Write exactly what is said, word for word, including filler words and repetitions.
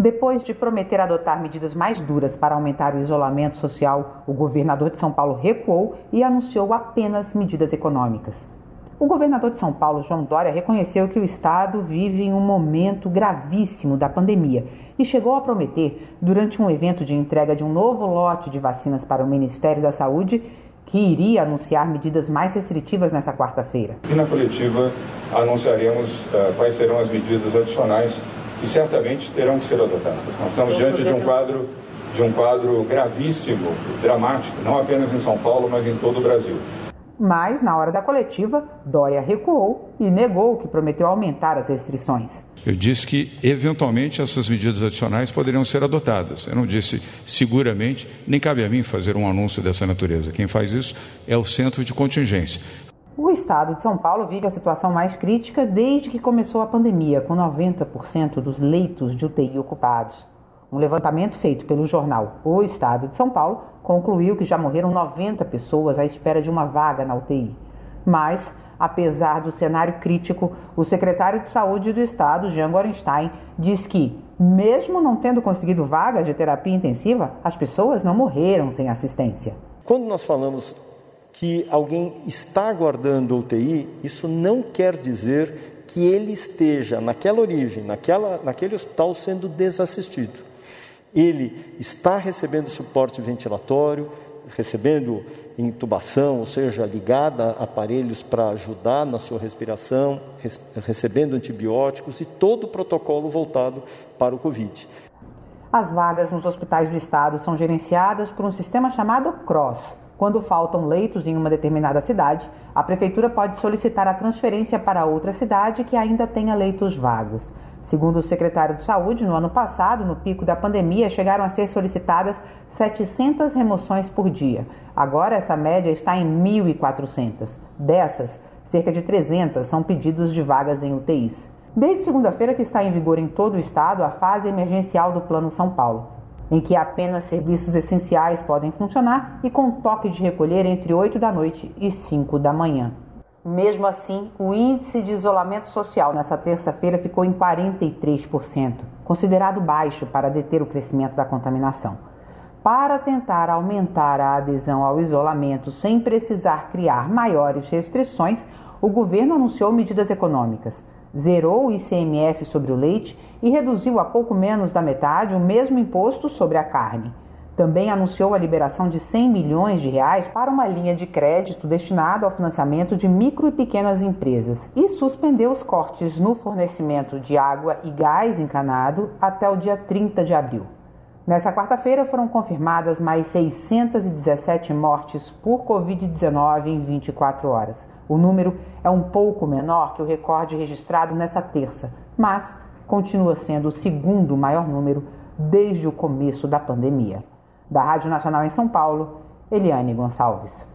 Depois de prometer adotar medidas mais duras para aumentar o isolamento social, o governador de São Paulo recuou e anunciou apenas medidas econômicas. O governador de São Paulo, João Dória, reconheceu que o estado vive em um momento gravíssimo da pandemia e chegou a prometer, durante um evento de entrega de um novo lote de vacinas para o Ministério da Saúde, que iria anunciar medidas mais restritivas nesta quarta-feira. E na coletiva anunciaremos uh, quais serão as medidas adicionais que certamente terão que ser adotadas. Nós estamos diante de um quadro, de um quadro gravíssimo, dramático, não apenas em São Paulo, mas em todo o Brasil. Mas, na hora da coletiva, Dória recuou e negou que prometeu aumentar as restrições. Eu disse que, eventualmente, essas medidas adicionais poderiam ser adotadas. Eu não disse seguramente, nem cabe a mim fazer um anúncio dessa natureza. Quem faz isso é o Centro de Contingência. O estado de São Paulo vive a situação mais crítica desde que começou a pandemia, com noventa por cento dos leitos de U T I ocupados. Um levantamento feito pelo jornal O Estado de São Paulo concluiu que já morreram noventa pessoas à espera de uma vaga na U T I. Mas, apesar do cenário crítico, o secretário de Saúde do estado, Jean Gorenstein, diz que, mesmo não tendo conseguido vaga de terapia intensiva, as pessoas não morreram sem assistência. Quando nós falamos que alguém está aguardando U T I, isso não quer dizer que ele esteja naquela origem, naquela, naquele hospital sendo desassistido. Ele está recebendo suporte ventilatório, recebendo intubação, ou seja, ligada a aparelhos para ajudar na sua respiração, recebendo antibióticos e todo o protocolo voltado para o Covid. As vagas nos hospitais do estado são gerenciadas por um sistema chamado CROSS. Quando faltam leitos em uma determinada cidade, a prefeitura pode solicitar a transferência para outra cidade que ainda tenha leitos vagos. Segundo o secretário de Saúde, no ano passado, no pico da pandemia, chegaram a ser solicitadas setecentas remoções por dia. Agora, essa média está em mil e quatrocentas. Dessas, cerca de trezentas são pedidos de vagas em U T Is. Desde segunda-feira que está em vigor em todo o estado a fase emergencial do Plano São Paulo, em que apenas serviços essenciais podem funcionar e com toque de recolher entre oito da noite e cinco da manhã. Mesmo assim, o índice de isolamento social nessa terça-feira ficou em quarenta e três por cento, considerado baixo para deter o crescimento da contaminação. Para tentar aumentar a adesão ao isolamento sem precisar criar maiores restrições, o governo anunciou medidas econômicas. Zerou o I C M S sobre o leite e reduziu a pouco menos da metade o mesmo imposto sobre a carne. Também anunciou a liberação de cem milhões de reais para uma linha de crédito destinada ao financiamento de micro e pequenas empresas e suspendeu os cortes no fornecimento de água e gás encanado até o dia trinta de abril. Nessa quarta-feira foram confirmadas mais seiscentas e dezessete mortes por covid dezenove em vinte e quatro horas. O número é um pouco menor que o recorde registrado nessa terça, mas continua sendo o segundo maior número desde o começo da pandemia. Da Rádio Nacional em São Paulo, Eliane Gonçalves.